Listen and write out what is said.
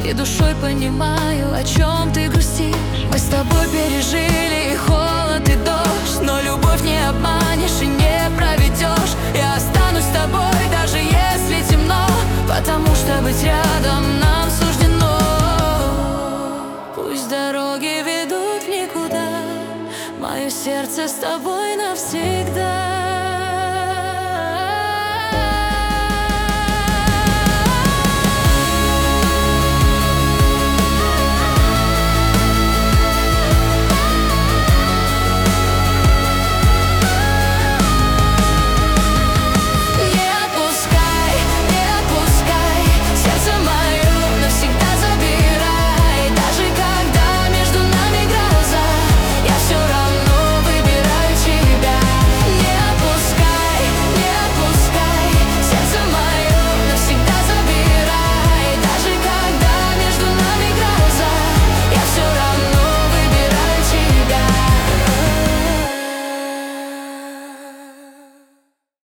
и душой понимаю, о чем ты грустишь. Мы с тобой пережили и холод, и дождь, но любовь не обманешь и не проведешь. Я останусь с тобой, даже если темно, потому что быть рядом нам суждено. Пусть дороги ведут в никуда, мое сердце с тобой навсегда.